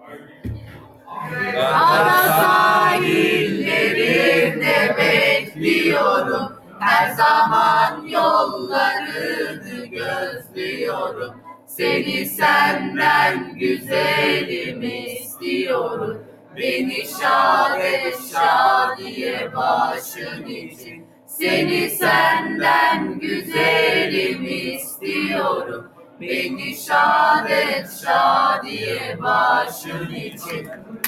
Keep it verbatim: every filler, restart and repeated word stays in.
Ada sahillerinde bekliyorum, her zaman yollarını gözlüyorum. Seni senden güzelim istiyorum, beni şad et şadiye başın için. Seni senden güzelim istiyorum, beni şad et şadiye başın için.